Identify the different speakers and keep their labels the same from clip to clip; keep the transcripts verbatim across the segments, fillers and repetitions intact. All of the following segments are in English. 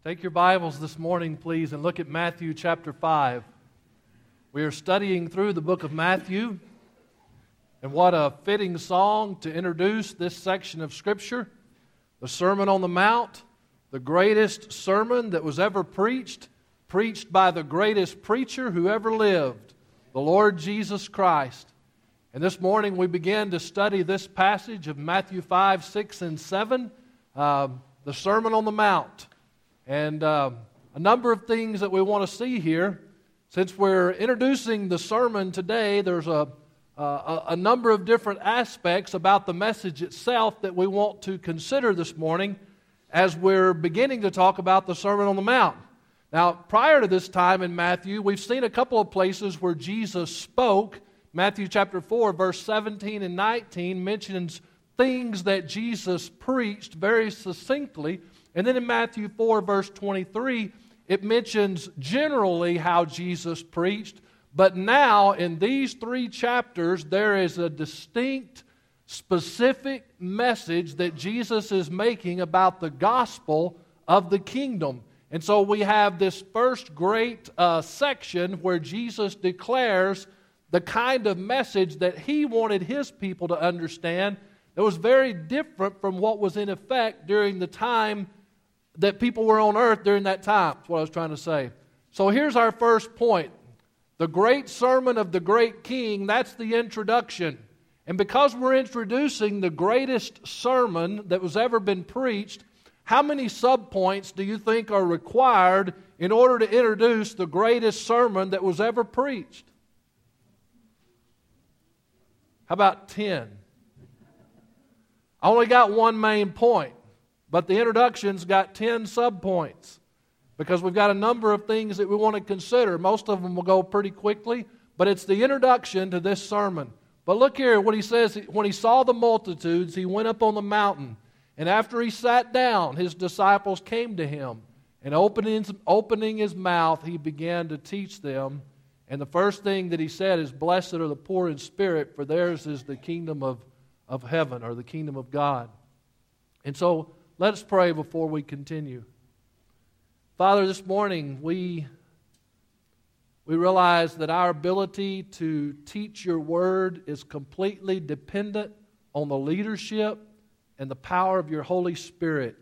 Speaker 1: Take your Bibles this morning, please, and look at Matthew chapter five. We are studying through the book of Matthew, and what a fitting song to introduce this section of Scripture, the Sermon on the Mount, the greatest sermon that was ever preached, preached by the greatest preacher who ever lived, the Lord Jesus Christ. And this morning we begin to study this passage of Matthew five, six, and seven, uh, the Sermon on the Mount. And uh, a number of things that we want to see here. Since we're introducing the sermon today, there's a, a, a number of different aspects about the message itself that we want to consider this morning as we're beginning to talk about the Sermon on the Mount. Now, prior to this time in Matthew, we've seen a couple of places where Jesus spoke. Matthew chapter four, verse seventeen and nineteen mentions things that Jesus preached very succinctly. And then in Matthew four, verse twenty-three, it mentions generally how Jesus preached. But now, in these three chapters, there is a distinct, specific message that Jesus is making about the gospel of the kingdom. And so we have this first great uh, section where Jesus declares the kind of message that he wanted his people to understand that was very different from what was in effect during the time that people were on earth during that time. That's what I was trying to say. So here's our first point. The great sermon of the great king, that's the introduction. And because we're introducing the greatest sermon that was ever been preached, how many subpoints do you think are required in order to introduce the greatest sermon that was ever preached? How about ten? I only got one main point. But the introduction's got ten subpoints because we've got a number of things that we want to consider. Most of them will go pretty quickly, but it's the introduction to this sermon. But look here what he says. When he saw the multitudes, he went up on the mountain. And after he sat down, his disciples came to him. And opening, opening his mouth, he began to teach them. And the first thing that he said is, "Blessed are the poor in spirit, for theirs is the kingdom of, of heaven," or the kingdom of God. And so, let us pray before we continue. Father, this morning we, we realize that our ability to teach your word is completely dependent on the leadership and the power of your Holy Spirit.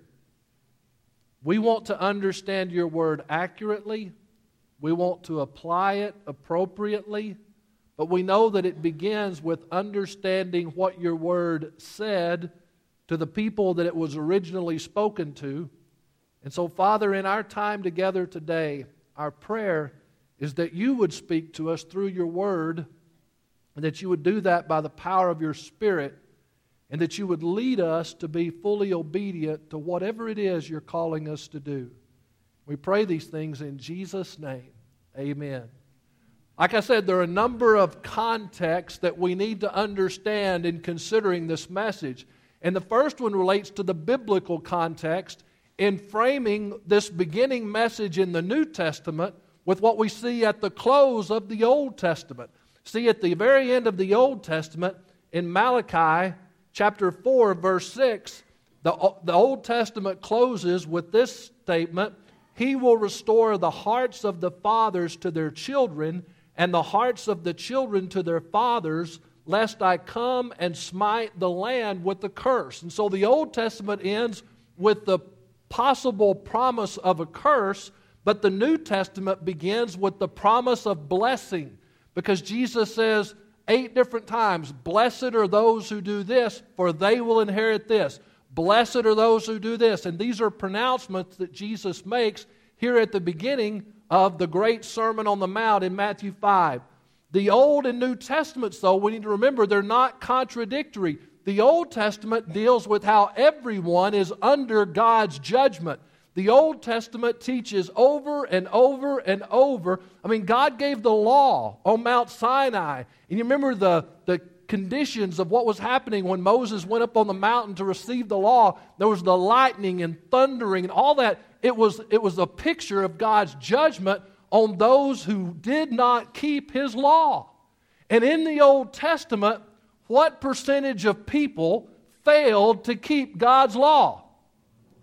Speaker 1: We want to understand your word accurately. We want to apply it appropriately. But we know that it begins with understanding what your word said to the people that it was originally spoken to. And so, Father, in our time together today, our prayer is that you would speak to us through your word, and that you would do that by the power of your Spirit, and that you would lead us to be fully obedient to whatever it is you're calling us to do. We pray these things in Jesus' name. Amen. Like I said, there are a number of contexts that we need to understand in considering this message. And the first one relates to the biblical context in framing this beginning message in the New Testament with what we see at the close of the Old Testament. See, at the very end of the Old Testament, in Malachi chapter four, verse six, the, the Old Testament closes with this statement, "He will restore the hearts of the fathers to their children, and the hearts of the children to their fathers, lest I come and smite the land with a curse." And so the Old Testament ends with the possible promise of a curse, but the New Testament begins with the promise of blessing. Because Jesus says eight different times, "Blessed are those who do this, for they will inherit this. Blessed are those who do this." And these are pronouncements that Jesus makes here at the beginning of the great Sermon on the Mount in Matthew five. The Old and New Testaments, though, we need to remember they're not contradictory. The Old Testament deals with how everyone is under God's judgment. The Old Testament teaches over and over and over. I mean, God gave the law on Mount Sinai. And you remember the, the conditions of what was happening when Moses went up on the mountain to receive the law. There was the lightning and thundering and all that. It was, it was a picture of God's judgment on those who did not keep His law. And in the Old Testament, what percentage of people failed to keep God's law?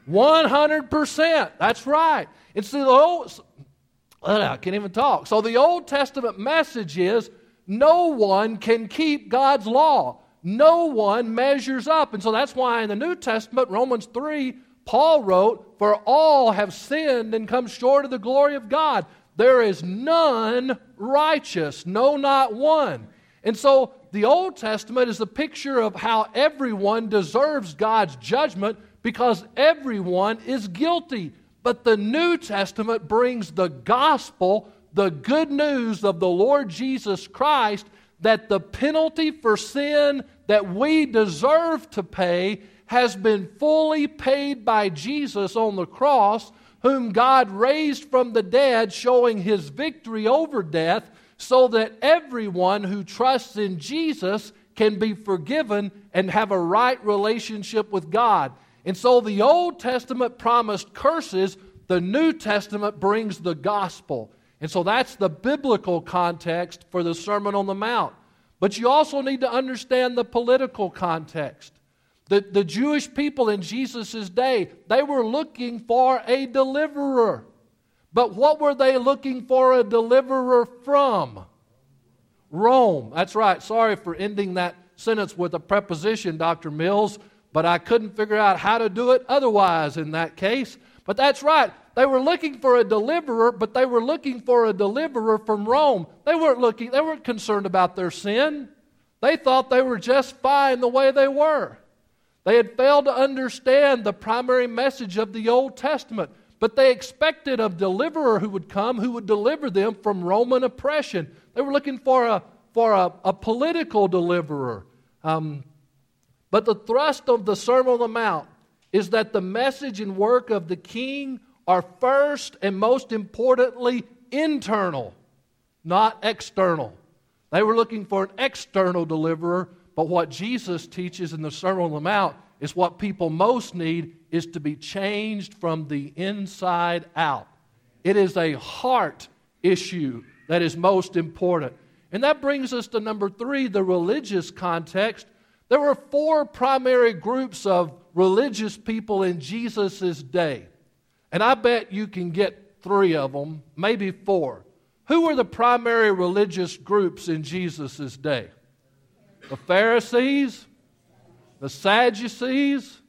Speaker 1: one hundred percent. That's right. And see, the old, I can't even talk. So the Old Testament message is no one can keep God's law. No one measures up. And so that's why in the New Testament, Romans three, Paul wrote, "For all have sinned and come short of the glory of God. There is none righteous, no, not one." And so the Old Testament is a picture of how everyone deserves God's judgment because everyone is guilty. But the New Testament brings the gospel, the good news of the Lord Jesus Christ, that the penalty for sin that we deserve to pay has been fully paid by Jesus on the cross, whom God raised from the dead, showing His victory over death, so that everyone who trusts in Jesus can be forgiven and have a right relationship with God. And so the Old Testament promised curses, the New Testament brings the gospel. And so that's the biblical context for the Sermon on the Mount. But you also need to understand the political context. The, the Jewish people in Jesus' day, they were looking for a deliverer. But what were they looking for a deliverer from? Rome. That's right. Sorry for ending that sentence with a preposition, Doctor Mills, but I couldn't figure out how to do it otherwise in that case. But that's right. They were looking for a deliverer, but they were looking for a deliverer from Rome. They weren't looking, they weren't concerned about their sin. They thought they were just fine the way they were. They had failed to understand the primary message of the Old Testament, but they expected a deliverer who would come, who would deliver them from Roman oppression. They were looking for a, for a, a political deliverer. Um, but the thrust of the Sermon on the Mount is that the message and work of the King are first and most importantly internal, not external. They were looking for an external deliverer, but what Jesus teaches in the Sermon on the Mount is what people most need is to be changed from the inside out. It is a heart issue that is most important. And that brings us to number three, the religious context. There were four primary groups of religious people in Jesus' day. And I bet you can get three of them, maybe four. Who were the primary religious groups in Jesus' day? The Pharisees, the Sadducees,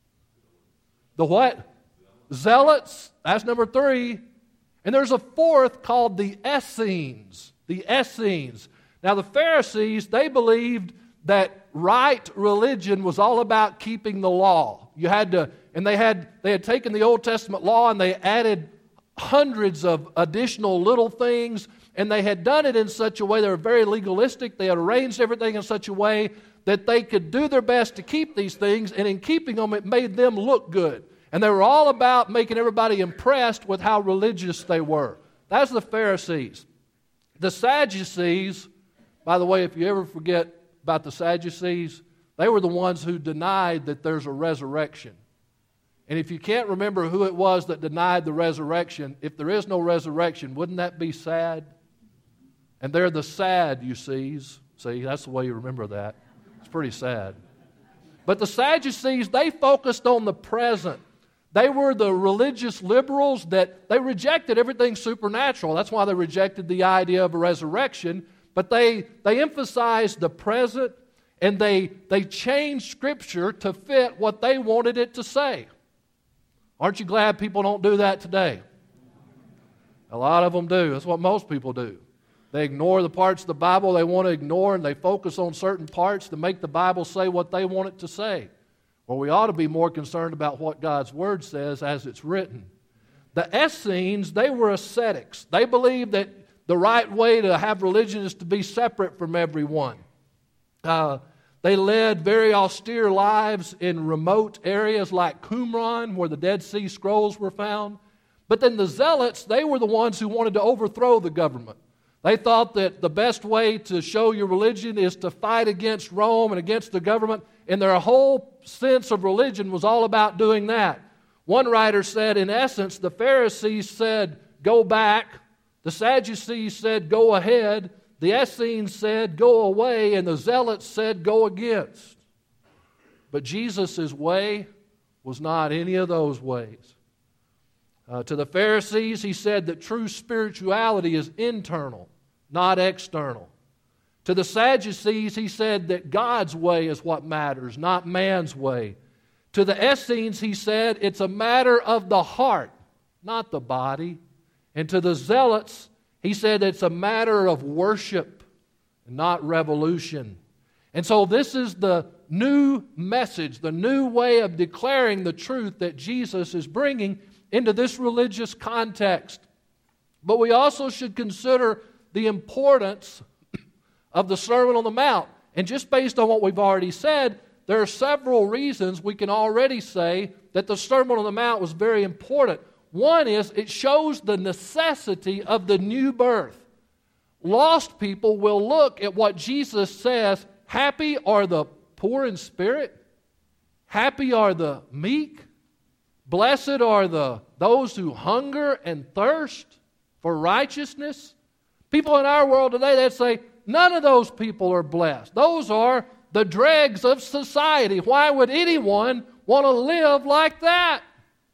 Speaker 1: the what? Zealots. That's number three. And there's a fourth called the Essenes. The Essenes. Now the Pharisees, they believed that right religion was all about keeping the law. You had to, and they had they had taken the Old Testament law and they added hundreds of additional little things, and they had done it in such a way, they were very legalistic, they had arranged everything in such a way that they could do their best to keep these things, and in keeping them it made them look good. And they were all about making everybody impressed with how religious they were. That's the Pharisees. The Sadducees, by the way, if you ever forget about the Sadducees, they were the ones who denied that there's a resurrection. And if you can't remember who it was that denied the resurrection, if there is no resurrection, wouldn't that be sad? And they're the Sadducees. See, that's the way you remember that. It's pretty sad. But the Sadducees, they focused on the present. They were the religious liberals that they rejected everything supernatural. That's why they rejected the idea of a resurrection. But they, they emphasized the present, and they, they changed Scripture to fit what they wanted it to say. Aren't you glad people don't do that today? A lot of them do. That's what most people do. They ignore the parts of the Bible they want to ignore, and they focus on certain parts to make the Bible say what they want it to say. Well, we ought to be more concerned about what God's Word says as it's written. The Essenes, they were ascetics. They believed that the right way to have religion is to be separate from everyone. Uh, they led very austere lives in remote areas like Qumran, where the Dead Sea Scrolls were found. But then the Zealots, they were the ones who wanted to overthrow the government. They thought that the best way to show your religion is to fight against Rome and against the government, and their whole sense of religion was all about doing that. One writer said, in essence, the Pharisees said, go back. The Sadducees said, go ahead. The Essenes said, go away. And the Zealots said, go against. But Jesus' way was not any of those ways. Uh, to the Pharisees, he said that true spirituality is internal, not external. To the Sadducees, he said that God's way is what matters, not man's way. To the Essenes, he said it's a matter of the heart, not the body. And to the Zealots, he said it's a matter of worship, not revolution. And so this is the new message, the new way of declaring the truth that Jesus is bringing into this religious context. But we also should consider the importance of the Sermon on the Mount. And just based on what we've already said, there are several reasons we can already say that the Sermon on the Mount was very important. One is it shows the necessity of the new birth. Lost people will look at what Jesus says, happy are the poor in spirit, happy are the meek, blessed are the those who hunger and thirst for righteousness. People in our world today, they'd say, none of those people are blessed. Those are the dregs of society. Why would anyone want to live like that?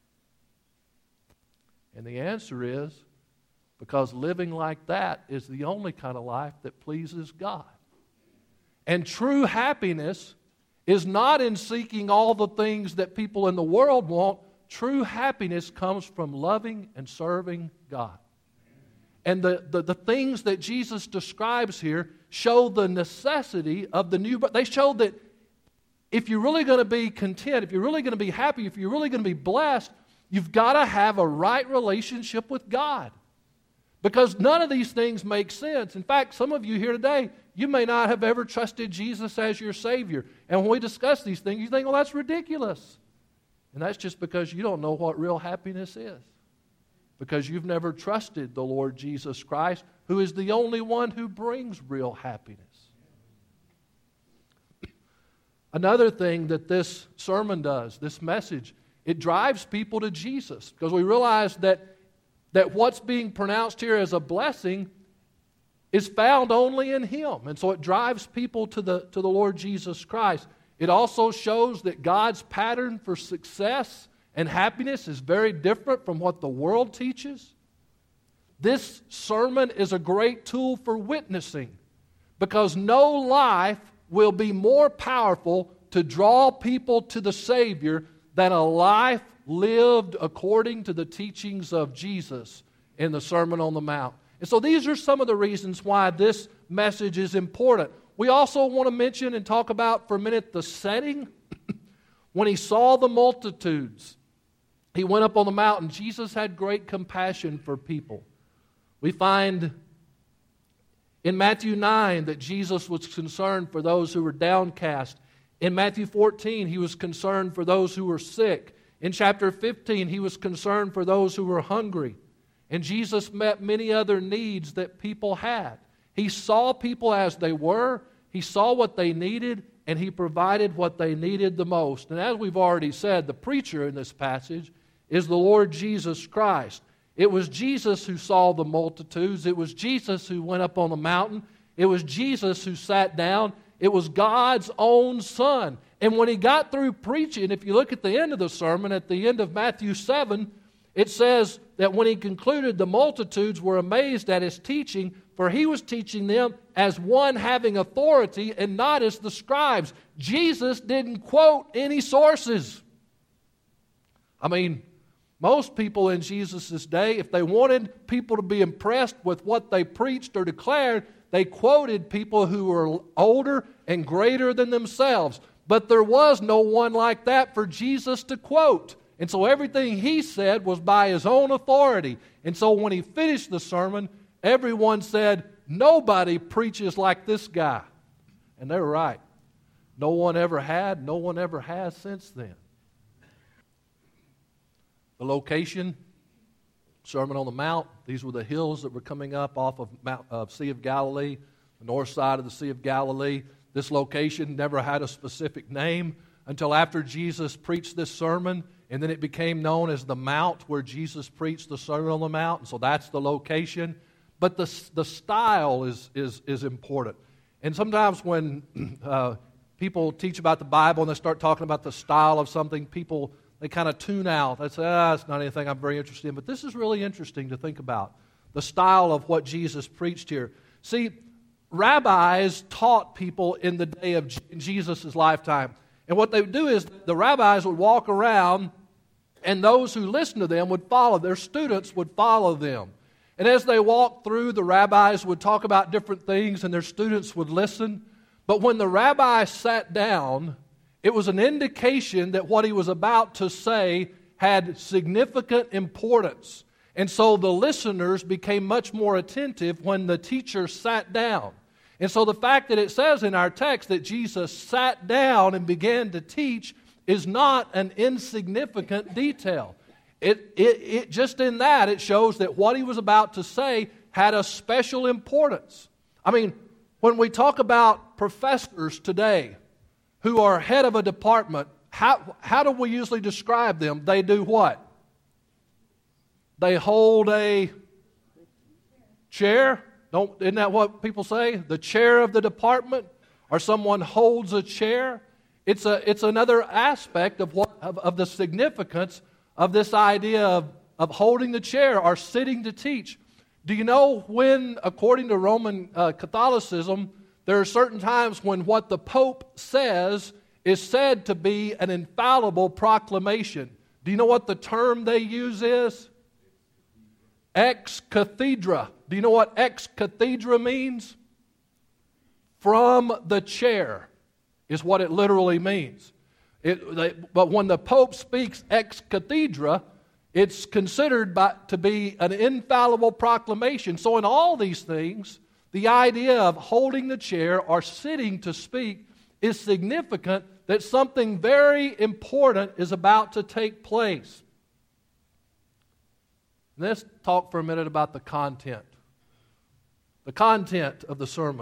Speaker 1: And the answer is because living like that is the only kind of life that pleases God. And true happiness is not in seeking all the things that people in the world want. True happiness comes from loving and serving God. And the, the, the things that Jesus describes here show the necessity of the new birth. They show that if you're really going to be content, if you're really going to be happy, if you're really going to be blessed, you've got to have a right relationship with God. Because none of these things make sense. In fact, some of you here today, you may not have ever trusted Jesus as your Savior. And when we discuss these things, you think, well, that's ridiculous. And that's just because you don't know what real happiness is. Because you've never trusted the Lord Jesus Christ, who is the only one who brings real happiness. Another thing that this sermon does, this message, it drives people to Jesus. Because we realize that, that what's being pronounced here as a blessing is found only in Him. And so it drives people to the, to the Lord Jesus Christ. It also shows that God's pattern for success and happiness is very different from what the world teaches. This sermon is a great tool for witnessing because no life will be more powerful to draw people to the Savior than a life lived according to the teachings of Jesus in the Sermon on the Mount. And so these are some of the reasons why this message is important. We also want to mention and talk about for a minute the setting. When He saw the multitudes, He went up on the mountain. Jesus had great compassion for people. We find in Matthew nine that Jesus was concerned for those who were downcast. In Matthew fourteen, He was concerned for those who were sick. In chapter fifteen, He was concerned for those who were hungry. And Jesus met many other needs that people had. He saw people as they were. He saw what they needed, and He provided what they needed the most. And as we've already said, the preacher in this passage is the Lord Jesus Christ. It was Jesus who saw the multitudes. It was Jesus who went up on the mountain. It was Jesus who sat down. It was God's own Son. And when He got through preaching, if you look at the end of the sermon, at the end of Matthew seven, it says that when He concluded, the multitudes were amazed at His teaching, for He was teaching them as one having authority and not as the scribes. Jesus didn't quote any sources. I mean, most people in Jesus' day, if they wanted people to be impressed with what they preached or declared, they quoted people who were older and greater than themselves. But there was no one like that for Jesus to quote. And so everything He said was by His own authority. And so when He finished the sermon, everyone said, nobody preaches like this guy. And they're right. No one ever had, no one ever has since then. The location, Sermon on the Mount, these were the hills that were coming up off of Mount, uh, Sea of Galilee, the north side of the Sea of Galilee. This location never had a specific name until after Jesus preached this sermon, and then it became known as the Mount where Jesus preached the Sermon on the Mount, and so that's the location. But the, the style is, is, is important. And sometimes when uh, people teach about the Bible and they start talking about the style of something, people they kind of tune out. They say, ah, it's not anything I'm very interested in. But this is really interesting to think about, the style of what Jesus preached here. See, rabbis taught people in the day of Jesus' lifetime. And what they would do is the rabbis would walk around, and those who listened to them would follow. Their students would follow them. And as they walked through, the rabbis would talk about different things, and their students would listen. But when the rabbi sat down, it was an indication that what he was about to say had significant importance. And so the listeners became much more attentive when the teacher sat down. And so the fact that it says in our text that Jesus sat down and began to teach is not an insignificant detail. It, it, it just in that, it shows that what he was about to say had a special importance. I mean, when we talk about professors today who are head of a department, how, how do we usually describe them? They do what? They hold a chair. Don't, isn't that what people say? The chair of the department, or someone holds a chair. It's a it's another aspect of what of, of the significance of this idea of, of holding the chair or sitting to teach. Do you know when, according to Roman uh, Catholicism, there are certain times when what the Pope says is said to be an infallible proclamation? Do you know what the term they use is? Ex cathedra. Do you know what ex cathedra means? From the chair is what it literally means. It, they, but when the Pope speaks ex cathedra, it's considered by, to be an infallible proclamation. So in all these things, the idea of holding the chair or sitting to speak is significant, that something very important is about to take place. Let's talk for a minute about the content. The content of the sermon.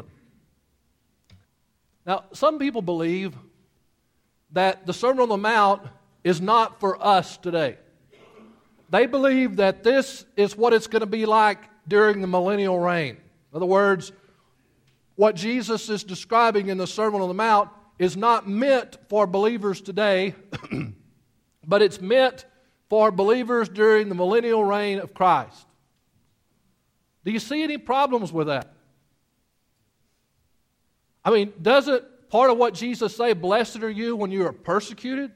Speaker 1: Now, some people believe that the Sermon on the Mount is not for us today. They believe that this is what it's going to be like during the millennial reign. In other words, what Jesus is describing in the Sermon on the Mount is not meant for believers today, but it's meant for believers during the millennial reign of Christ. Do you see any problems with that? I mean, doesn't part of what Jesus say, blessed are you when you are persecuted?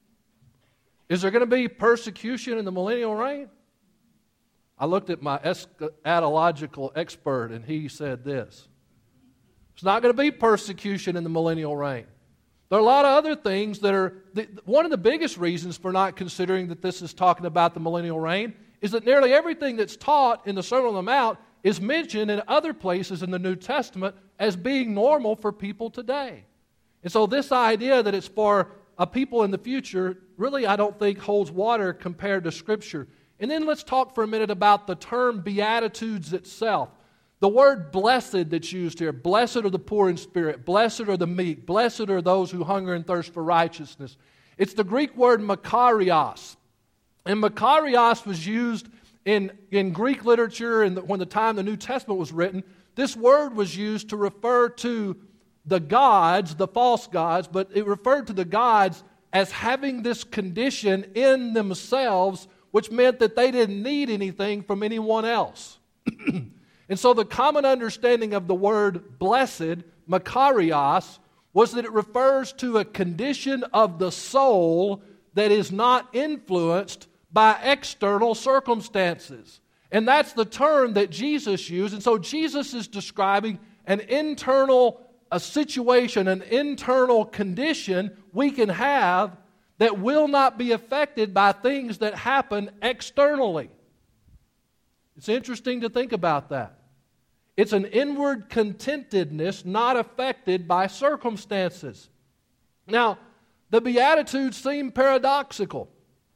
Speaker 1: Is there going to be persecution in the millennial reign? I looked at my eschatological expert, and he said this. There's not going to be persecution in the millennial reign. There are a lot of other things that are, one of the biggest reasons for not considering that this is talking about the millennial reign is that nearly everything that's taught in the Sermon on the Mount is mentioned in other places in the New Testament as being normal for people today. And so this idea that it's for a people in the future, really I don't think holds water compared to Scripture. And then let's talk for a minute about the term Beatitudes itself. The word blessed that's used here, blessed are the poor in spirit, blessed are the meek, blessed are those who hunger and thirst for righteousness. It's the Greek word makarios. And makarios was used in, in Greek literature, and when the time the New Testament was written, this word was used to refer to the gods, the false gods, but it referred to the gods as having this condition in themselves, which meant that they didn't need anything from anyone else. And so the common understanding of the word blessed, makarios, was that it refers to a condition of the soul that is not influenced by external circumstances. And that's the term that Jesus used. And so Jesus is describing an internal a situation, an internal condition we can have that will not be affected by things that happen externally. It's interesting to think about that. It's an inward contentedness not affected by circumstances. Now, the Beatitudes seem paradoxical.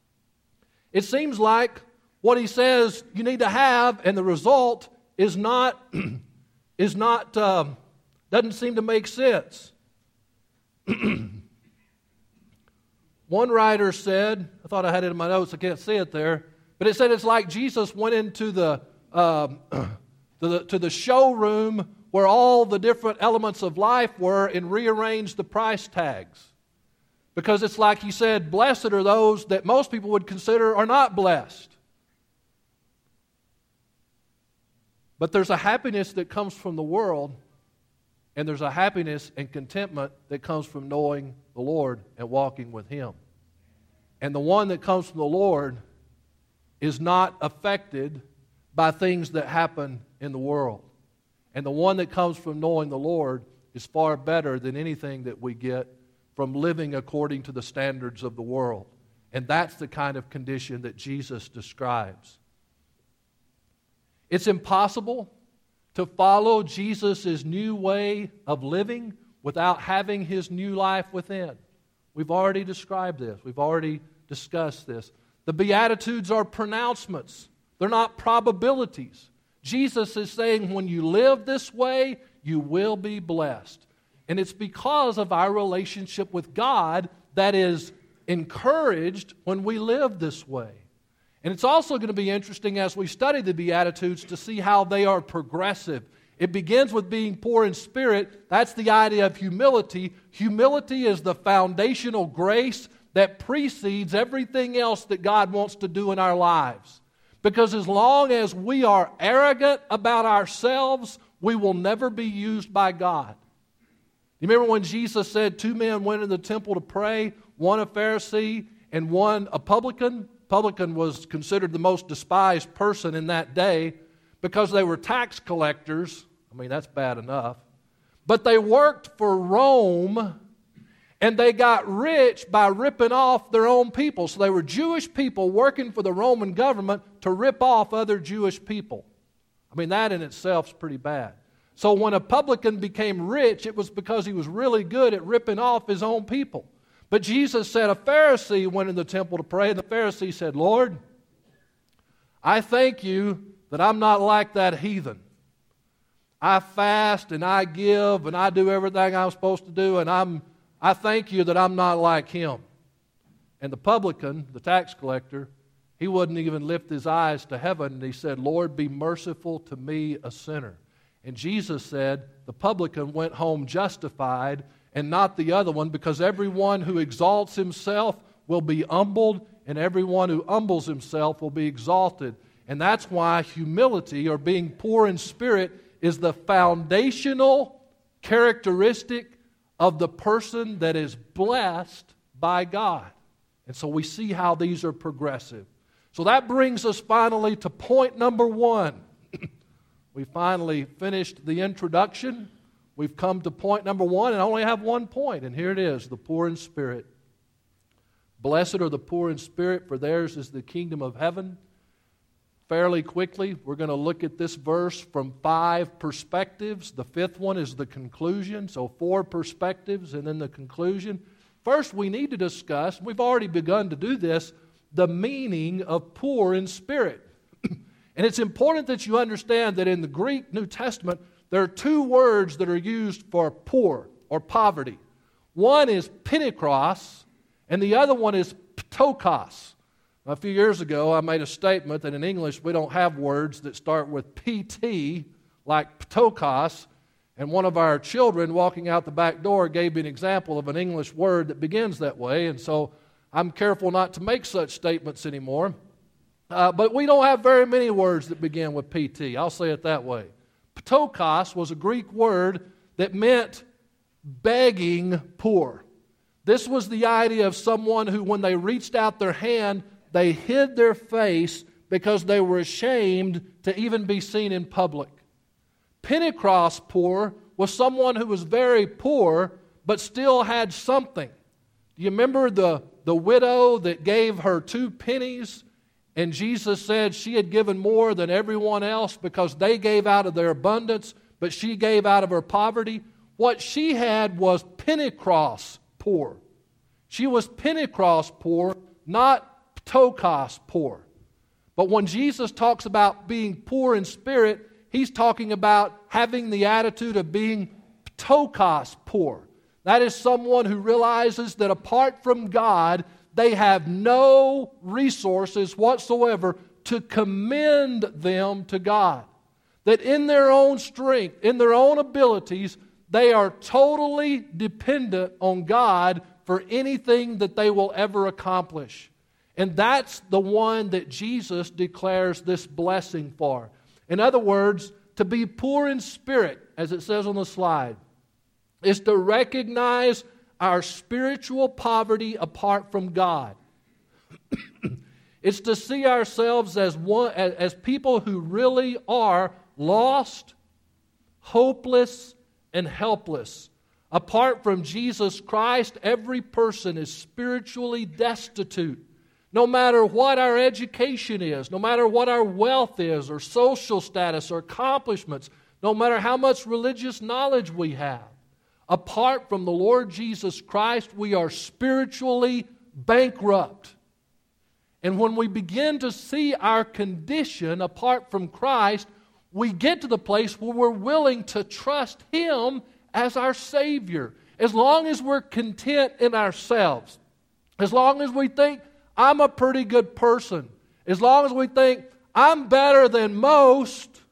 Speaker 1: It seems like what he says you need to have, and the result is not, is not, um, doesn't seem to make sense. One writer said, I thought I had it in my notes, I can't see it there, but it said it's like Jesus went into the um, to the to the showroom where all the different elements of life were and rearranged the price tags. Because it's like he said, blessed are those that most people would consider are not blessed. But there's a happiness that comes from the world, and there's a happiness and contentment that comes from knowing the Lord and walking with Him. And the one that comes from the Lord is not affected by things that happen in the world. And the one that comes from knowing the Lord is far better than anything that we get from living according to the standards of the world. And that's the kind of condition that Jesus describes. It's impossible to follow Jesus' new way of living without having His new life within. We've already described this. We've already discussed this. The Beatitudes are pronouncements. They're not probabilities. Jesus is saying when you live this way, you will be blessed. And it's because of our relationship with God that is encouraged when we live this way. And it's also going to be interesting as we study the Beatitudes to see how they are progressive. It begins with being poor in spirit. That's the idea of humility. Humility is the foundational grace that precedes everything else that God wants to do in our lives. Because as long as we are arrogant about ourselves, we will never be used by God. You remember when Jesus said two men went into the temple to pray, one a Pharisee and one a publican? Publican was considered the most despised person in that day because they were tax collectors. I mean, that's bad enough. But they worked for Rome, and they got rich by ripping off their own people. So they were Jewish people working for the Roman government to rip off other Jewish people. I mean, that in itself is pretty bad. So when a publican became rich, it was because he was really good at ripping off his own people. But Jesus said a Pharisee went in the temple to pray, and the Pharisee said, Lord, I thank you that I'm not like that heathen. I fast and I give and I do everything I'm supposed to do, and I'm, I thank you that I'm not like him. And the publican, the tax collector, he wouldn't even lift his eyes to heaven, and he said, Lord, be merciful to me, a sinner. And Jesus said, the publican went home justified, and not the other one, because everyone who exalts himself will be humbled, and everyone who humbles himself will be exalted. And that's why humility, or being poor in spirit, is the foundational characteristic of the person that is blessed by God. And so we see how these are progressive. So that brings us finally to point number one. We finally finished the introduction. We've come to point number one, and I only have one point, and here it is, the poor in spirit. Blessed are the poor in spirit, for theirs is the kingdom of heaven. Fairly quickly, we're going to look at this verse from five perspectives. The fifth one is the conclusion, so four perspectives and then the conclusion. First, we need to discuss, we've already begun to do this, the meaning of poor in spirit. And it's important that you understand that in the Greek New Testament, there are two words that are used for poor or poverty. One is pinikros, and the other one is ptokos. A few years ago, I made a statement that in English we don't have words that start with P T, like ptokos, and one of our children walking out the back door gave me an example of an English word that begins that way, and so I'm careful not to make such statements anymore. Uh, but we don't have very many words that begin with P T. I'll say it that way. Ptokos was a Greek word that meant begging poor. This was the idea of someone who, when they reached out their hand, they hid their face because they were ashamed to even be seen in public. Pinikros poor was someone who was very poor but still had something. Do you remember the, the widow that gave her two pennies? And Jesus said she had given more than everyone else because they gave out of their abundance, but she gave out of her poverty. What she had was pinikros poor. She was pinikros poor, not ptokos poor. But when Jesus talks about being poor in spirit, He's talking about having the attitude of being ptokos poor. That is someone who realizes that apart from God, they have no resources whatsoever to commend them to God. That in their own strength, in their own abilities, they are totally dependent on God for for anything that they will ever accomplish. And that's the one that Jesus declares this blessing for. In other words, to be poor in spirit, as it says on the slide, is to recognize our spiritual poverty apart from God. It's to see ourselves as one, as, as people who really are lost, hopeless, and helpless. Apart from Jesus Christ, every person is spiritually destitute. No matter what our education is, no matter what our wealth is, or social status, or accomplishments, no matter how much religious knowledge we have, apart from the Lord Jesus Christ, we are spiritually bankrupt. And when we begin to see our condition apart from Christ, we get to the place where we're willing to trust Him as our Savior. As long as we're content in ourselves, as long as we think, I'm a pretty good person, as long as we think, I'm better than most,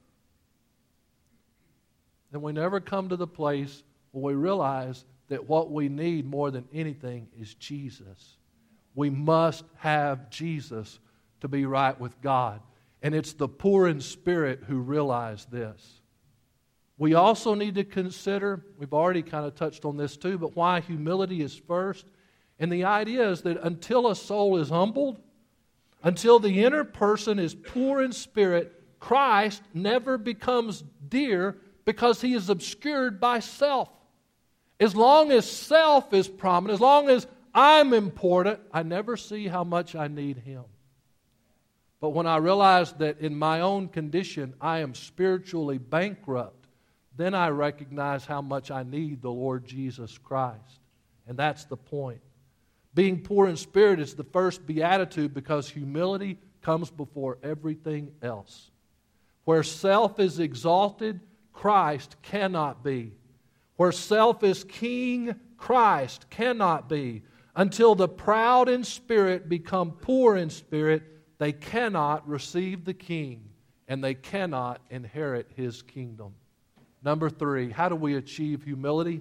Speaker 1: then we never come to the place where we realize that what we need more than anything is Jesus. We must have Jesus to be right with God. And it's the poor in spirit who realize this. We also need to consider, we've already kind of touched on this too, but why humility is first. And the idea is that until a soul is humbled, until the inner person is poor in spirit, Christ never becomes dear because He is obscured by self. As long as self is prominent, as long as I'm important, I never see how much I need Him. But when I realize that in my own condition I am spiritually bankrupt, then I recognize how much I need the Lord Jesus Christ. And that's the point. Being poor in spirit is the first beatitude because humility comes before everything else. Where self is exalted, Christ cannot be. Where self is king, Christ cannot be. Until the proud in spirit become poor in spirit, they cannot receive the King, and they cannot inherit His kingdom. Number three, how do we achieve humility?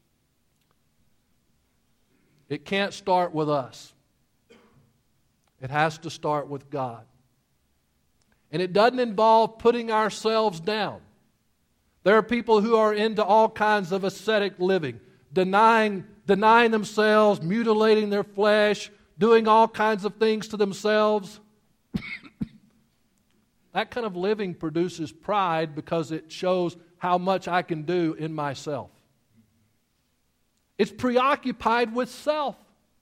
Speaker 1: It can't start with us. It has to start with God. And it doesn't involve putting ourselves down. There are people who are into all kinds of ascetic living, denying, denying themselves, mutilating their flesh, doing all kinds of things to themselves. That kind of living produces pride because it shows how much I can do in myself. It's preoccupied with self.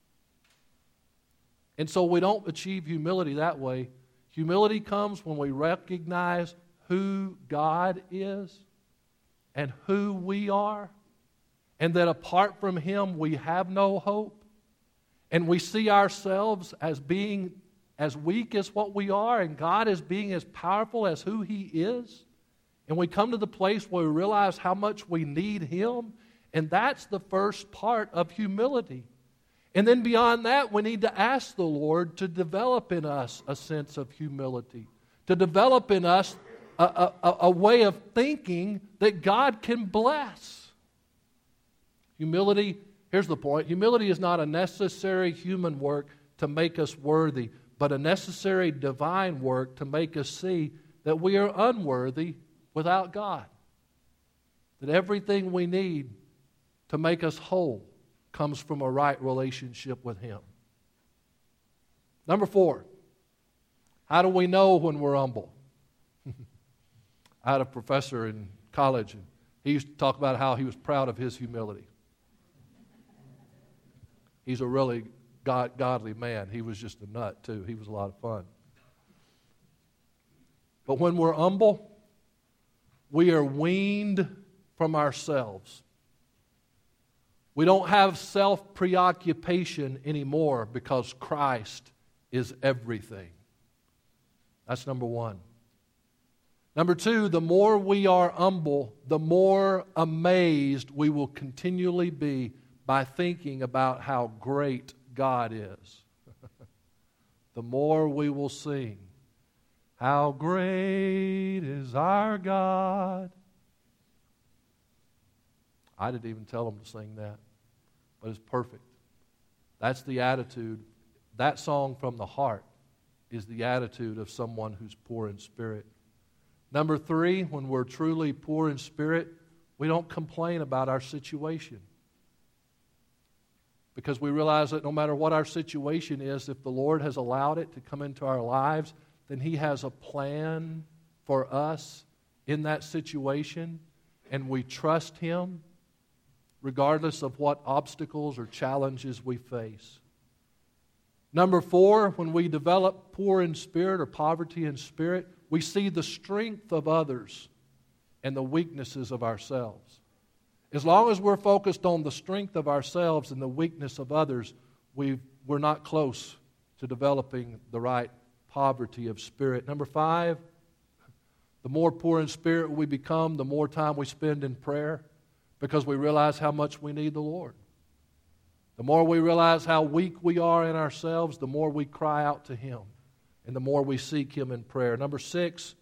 Speaker 1: And so we don't achieve humility that way. Humility comes when we recognize who God is and who we are, and that apart from Him we have no hope, and we see ourselves as being as weak as what we are, and God as being as powerful as who He is, and we come to the place where we realize how much we need Him, and that's the first part of humility. And then beyond that, we need to ask the Lord to develop in us a sense of humility, to develop in us a, a, a way of thinking that God can bless. Humility, here's the point, humility is not a necessary human work to make us worthy, but a necessary divine work to make us see that we are unworthy without God. That everything we need to make us whole comes from a right relationship with Him. Number four, how do we know when we're humble? I had a professor in college, and he used to talk about how he was proud of his humility. He's a really God, godly man. He was just a nut, too. He was a lot of fun. But when we're humble, we are weaned from ourselves. We don't have self-preoccupation anymore because Christ is everything. That's number one. Number two, the more we are humble, the more amazed we will continually be by thinking about how great God is. The more we will sing, how great is our God. I didn't even tell them to sing that, but it's perfect. That's the attitude. That song from the heart is the attitude of someone who's poor in spirit. Number three, when we're truly poor in spirit, we don't complain about our situation. Because we realize that no matter what our situation is, if the Lord has allowed it to come into our lives, then He has a plan for us in that situation, and we trust Him regardless of what obstacles or challenges we face. Number four, when we develop poor in spirit or poverty in spirit, we see the strength of others and the weaknesses of ourselves. As long as we're focused on the strength of ourselves and the weakness of others, we we're not close to developing the right poverty of spirit. Number five, the more poor in spirit we become, the more time we spend in prayer, because we realize how much we need the Lord. The more we realize how weak we are in ourselves, the more we cry out to Him, and the more we seek Him in prayer. Number six,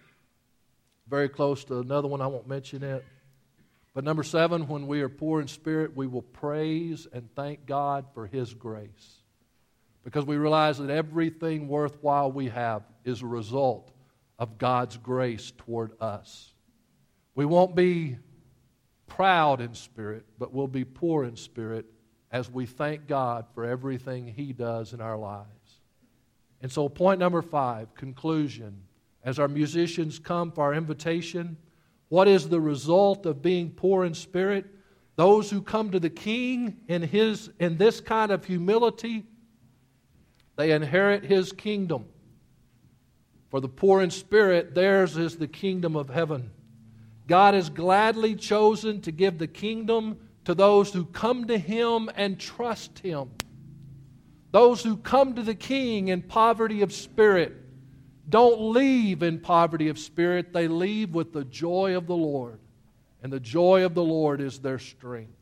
Speaker 1: very close to another one, I won't mention it. But number seven, when we are poor in spirit, we will praise and thank God for His grace. Because we realize that everything worthwhile we have is a result of God's grace toward us. We won't be proud in spirit, but we'll be poor in spirit as we thank God for everything He does in our lives. And so point number five, conclusion. As our musicians come for our invitation, what is the result of being poor in spirit? Those who come to the King in His in this kind of humility, they inherit His kingdom. For the poor in spirit, theirs is the kingdom of heaven. God has gladly chosen to give the kingdom to those who come to Him and trust Him. Those who come to the King in poverty of spirit don't leave in poverty of spirit. They leave with the joy of the Lord. And the joy of the Lord is their strength.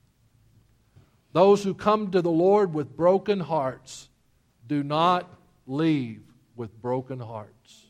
Speaker 1: Those who come to the Lord with broken hearts do not leave with broken hearts.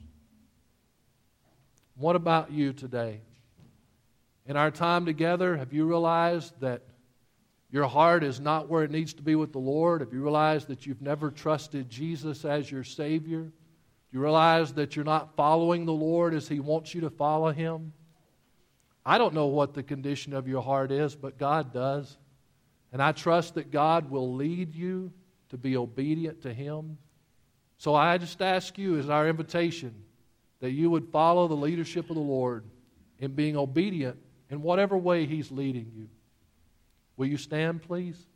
Speaker 1: What about you today? In our time together, have you realized that your heart is not where it needs to be with the Lord? Have you realized that you've never trusted Jesus as your Savior? Do you realize that you're not following the Lord as He wants you to follow Him? I don't know what the condition of your heart is, but God does. And I trust that God will lead you to be obedient to Him. So I just ask you as our invitation that you would follow the leadership of the Lord in being obedient in whatever way He's leading you. Will you stand, please?